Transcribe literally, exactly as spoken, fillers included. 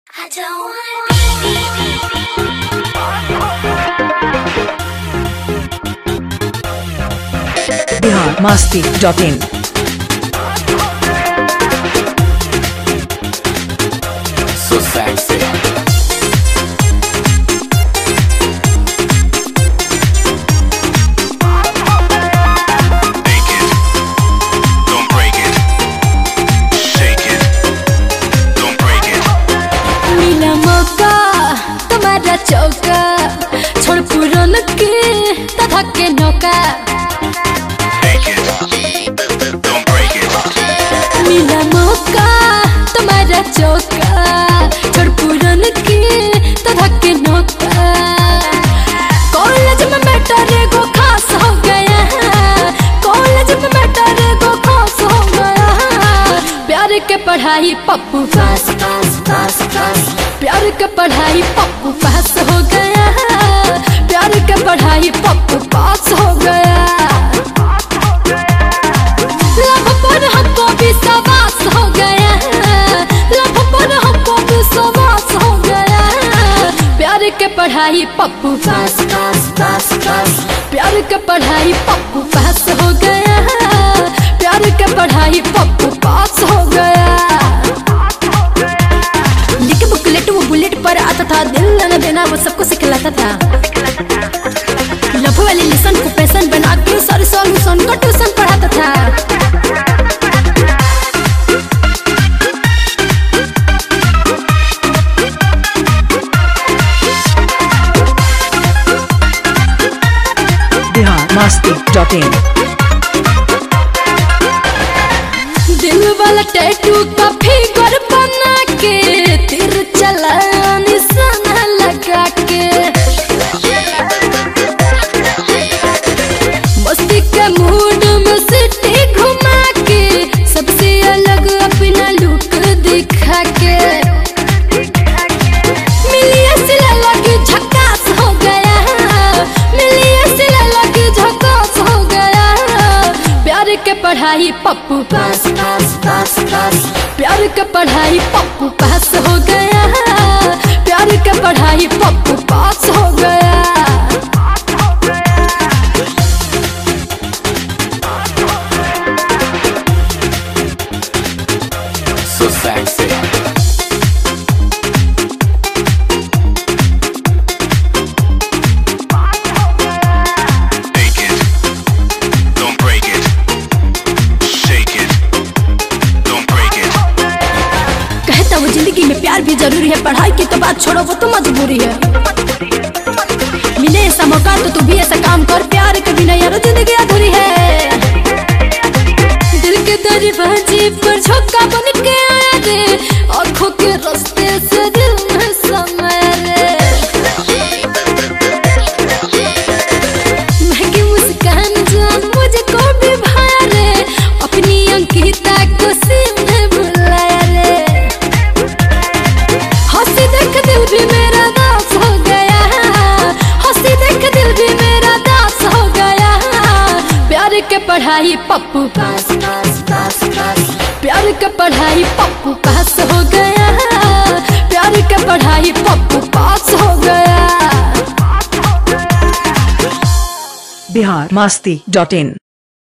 I don't wanna be Bihar Masti dot in. So sexy. Make it, don't break it. Shake it, don't break it. मिला मौका तुम्हारा चौका, छोड़ पुरान के तथा के नौका। Make it, don't break it. मिला मौका तुम्हारा चौका, छोड़ पुरान के तथा के नौका। कॉलेज में मैटर को खास हो गया है, कॉलेज में मैटर को खास हो गया है। प्यार के पढ़ाई पप्पू पास पास पास पास, प्यार के पढ़ाई पप्पू पास हो गया है। प्यार के पढ़ाई पप्पू पास हो गया। लव पर हमको विश्वास हो गया है, लव पर हमको विश्वास हो गया है। प्यार के पढ़ाई पप्पू पास पास पास पास, प्यार के पढ़ाई पप्पू पास हो गया है। प्यार के पढ़ाई पप्पू पास हो गया। लिख बुकलेट वो बुलेट पर आता था, दिल न देना वो सबको सिखलाता था। लव वाले लेसन को पैशन बना के सारे सॉल्यूशन को ट्यूशन पढ़ाता था। Bihar Masti dot in. दिल वाला टैटू का फिगर बना के, तीर चला निशाना लगा के। मस्ती के मूड में सिटी घुमा के, सबसे अलग अपना लुक दिखा के। मिलिए सिला लगी झकास हो गया, मिलिए सिला लगी झकास हो गया। प्यार के पढ़ाई पप्पू पास पास पास पास, प्यार के पढ़ाई पप्पू पास हो गया है। प्यार के पढ़ाई पप्पू पास हो गया। So sexy. Make it, don't break it. Shake it, don't break it. कहता वो जिंदगी में प्यार भी जरूरी है, पढ़ाई की तो बात छोड़ो वो तो मजबूरी है। मिले ऐसा मौका तो तू भी ऐसा काम कर, प्यार के बिना यारो जिंदगी अधूरी है। दिल के दरवाजे पर झोंका बन के आया रे, आँखों के रास्ते से दिल में समाया रे। महंगी मुस्कान जान मुझको भी भाया रे, अपनी अंकिता को सीने बुलाया रे। हंसी देख दिल भी मेरा दास हो गया, हंसी देख दिल भी मेरा दास हो गया। प्यार के पढ़ाई पप्पू पास पास पास पास, प्यार के पढ़ाई पप्पू पास हो गया। प्यार के पढ़ाई पप्पू पास हो गया। बिहार मस्ती डॉट इन।